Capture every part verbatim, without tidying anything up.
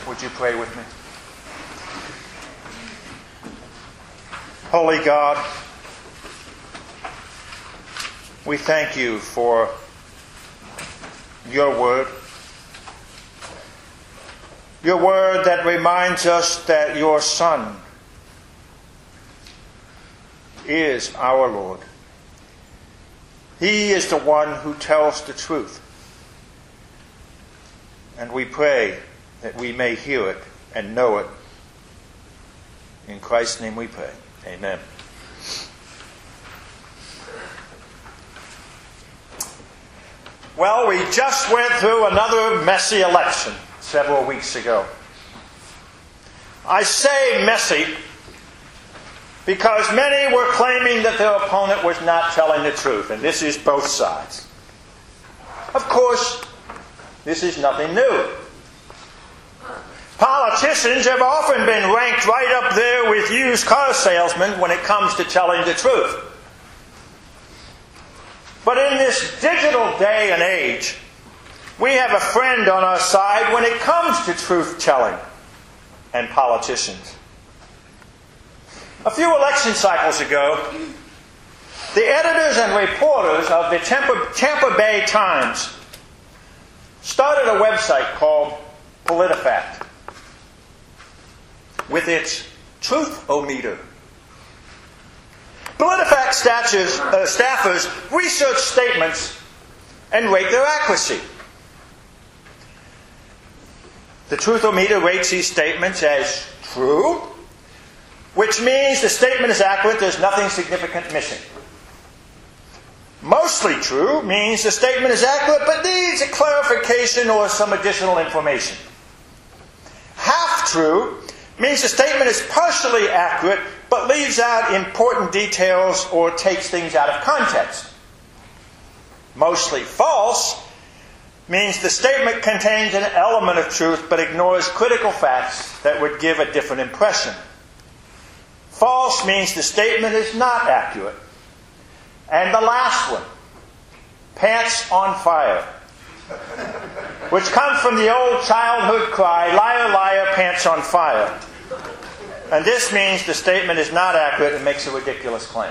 Would you pray with me? Holy God, we thank you for your word. Your word that reminds us that your Son is our Lord. He is the one who tells the truth. And we pray that we may hear it and know it. In Christ's name we pray. Amen. Well, we just went through another messy election several weeks ago. I say messy because many were claiming that their opponent was not telling the truth, and this is both sides. Of course, this is nothing new. Politicians have often been ranked right up there with used car salesmen when it comes to telling the truth. But in this digital day and age, we have a friend on our side when it comes to truth-telling and politicians. A few election cycles ago, the editors and reporters of the Tampa, Tampa Bay Times started a website called PolitiFact with its Truth-O-Meter. PolitiFact staffers, uh, staffers research statements and rate their accuracy. The Truth-O-Meter rates these statements as true, which means the statement is accurate, there's nothing significant missing. Mostly true means the statement is accurate but needs a clarification or some additional information. Half true means the statement is partially accurate but leaves out important details or takes things out of context. Mostly false means the statement contains an element of truth but ignores critical facts that would give a different impression. False means the statement is not accurate. And the last one, pants on fire, which comes from the old childhood cry, liar, liar, pants on fire. And this means the statement is not accurate and makes a ridiculous claim.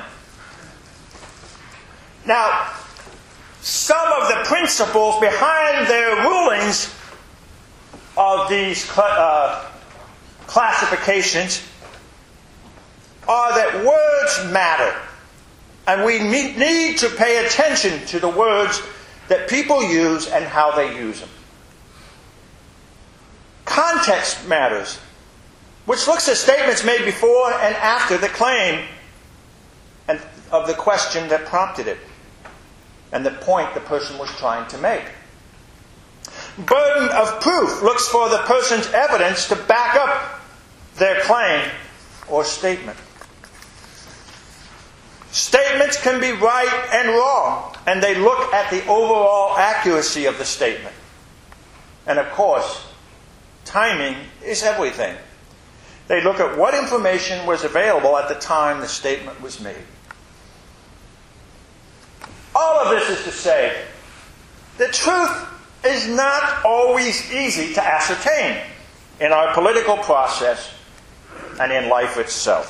Now, some of the principles behind their rulings of these cl- uh, classifications are that words matter. And we need to pay attention to the words that people use and how they use them. Context matters, which looks at statements made before and after the claim and of the question that prompted it and the point the person was trying to make. Burden of proof looks for the person's evidence to back up their claim or statement. Statements can be right and wrong, and they look at the overall accuracy of the statement. And of course, timing is everything. They look at what information was available at the time the statement was made. All of this is to say, the truth is not always easy to ascertain in our political process and in life itself.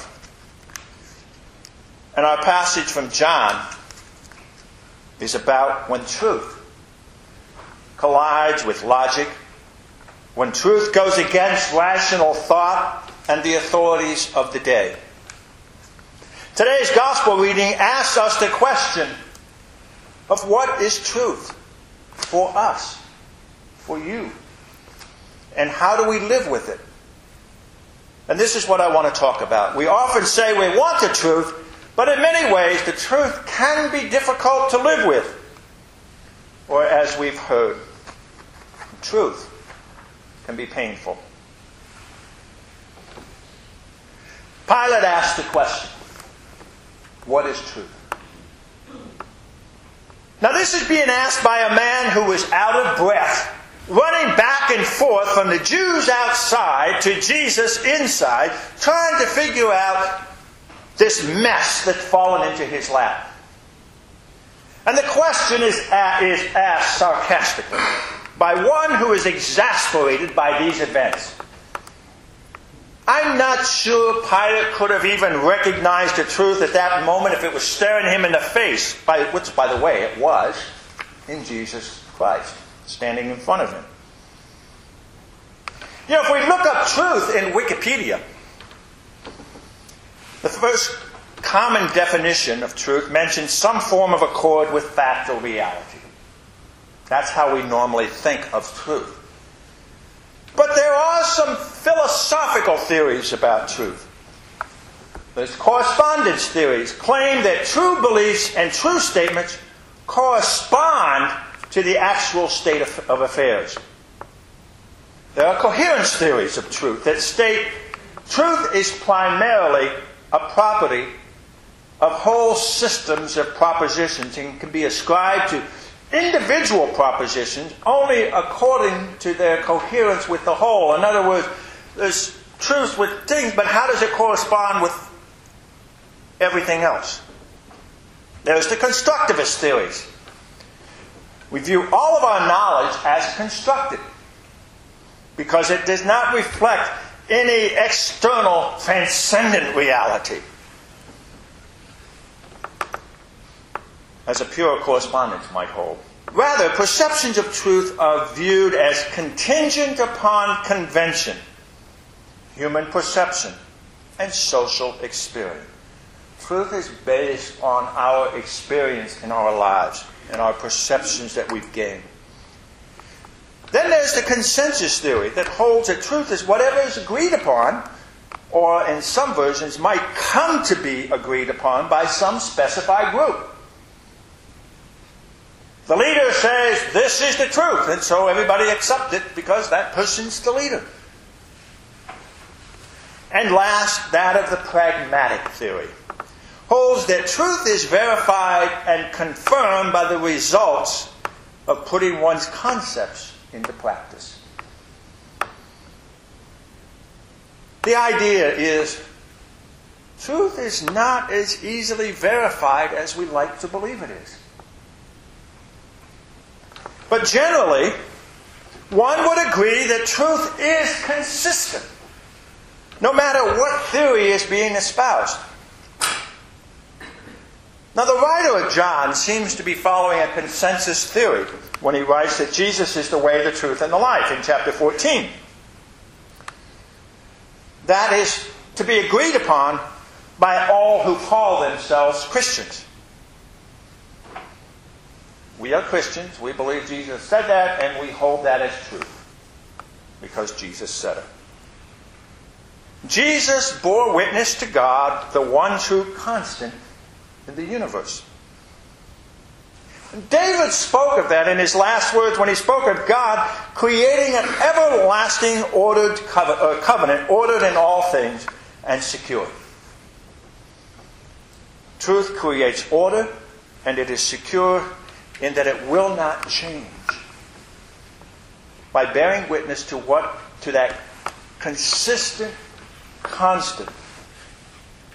And our passage from John is about when truth collides with logic, when truth goes against rational thought and the authorities of the day. Today's gospel reading asks us the question of what is truth for us, for you, and how do we live with it? And this is what I want to talk about. We often say we want the truth, but in many ways, the truth can be difficult to live with. Or as we've heard, truth can be painful. Pilate asked the question, what is truth? Now this is being asked by a man who was out of breath, running back and forth from the Jews outside to Jesus inside, trying to figure out this mess that's fallen into his lap. And the question is, is asked sarcastically by one who is exasperated by these events. I'm not sure Pilate could have even recognized the truth at that moment if it was staring him in the face, by, which, by the way, it was, in Jesus Christ, standing in front of him. You know, if we look up truth in Wikipedia, the first common definition of truth mentions some form of accord with fact or reality. That's how we normally think of truth. But there are some philosophical theories about truth. There's correspondence theories claim that true beliefs and true statements correspond to the actual state of, of affairs. There are coherence theories of truth that state truth is primarily a property of whole systems of propositions and can be ascribed to individual propositions only according to their coherence with the whole. In other words, there's truth with things, but how does it correspond with everything else? There's the constructivist theories. We view all of our knowledge as constructed because it does not reflect any external transcendent reality, as a pure correspondence might hold. Rather, perceptions of truth are viewed as contingent upon convention, human perception, and social experience. Truth is based on our experience in our lives and our perceptions that we've gained. Then there's the consensus theory that holds that truth is whatever is agreed upon, or in some versions might come to be agreed upon by some specified group. The leader says, this is the truth, and so everybody accepts it because that person's the leader. And last, that of the pragmatic theory holds that truth is verified and confirmed by the results of putting one's concepts into practice. The idea is, truth is not as easily verified as we like to believe it is. But generally, one would agree that truth is consistent, no matter what theory is being espoused. Now, the writer of John seems to be following a consensus theory when he writes that Jesus is the way, the truth, and the life in chapter fourteen. That is to be agreed upon by all who call themselves Christians. We are Christians. We believe Jesus said that, and we hold that as truth because Jesus said it. Jesus bore witness to God, the one true constant in the universe. And David spoke of that in his last words when he spoke of God creating an everlasting ordered covenant, ordered in all things and secure. Truth creates order, and it is secure in that it will not change. By bearing witness to what, to that consistent, constant